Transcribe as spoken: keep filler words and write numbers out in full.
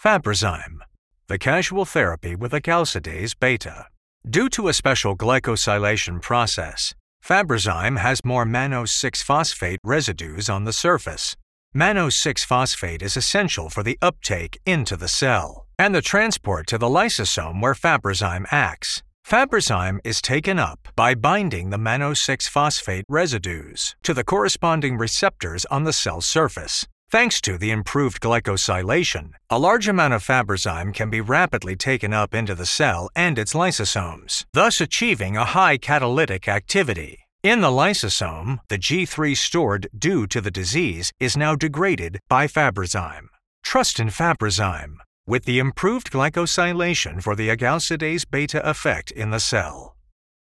Fabrazyme, the casual therapy with acalsidase beta. Due to a special glycosylation process, Fabrazyme has more mannose six phosphate residues on the surface. mannose six phosphate is essential for the uptake into the cell and the transport to the lysosome where Fabrazyme acts. Fabrazyme is taken up by binding the mannose six phosphate residues to the corresponding receptors on the cell surface. Thanks to the improved glycosylation, a large amount of Fabrazyme can be rapidly taken up into the cell and its lysosomes, thus achieving a high catalytic activity. In the lysosome, the G three stored due to the disease is now degraded by Fabrazyme. Trust in Fabrazyme, with the improved glycosylation for the acalsidase beta effect in the cell.